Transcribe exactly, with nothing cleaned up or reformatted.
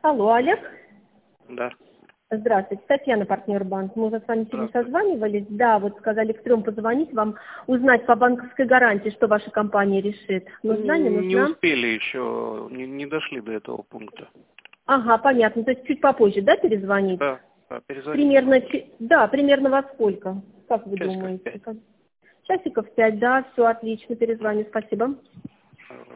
Алло, Олег? Да. Здравствуйте, Татьяна, партнер банк. Мы уже с вами сегодня Здравствуйте. созванивались. Да, вот сказали к трем позвонить вам, узнать по банковской гарантии, что ваша компания решит. Нужна, не Не нужна? успели еще, не, не дошли до этого пункта. Ага, понятно. То есть чуть попозже, да, перезвонить? Да, да, перезвоните. Примерно, чи- да, примерно во сколько? Как вы Часиков думаете? пять. Как- Часиков пять, да, все отлично, перезвоню, спасибо.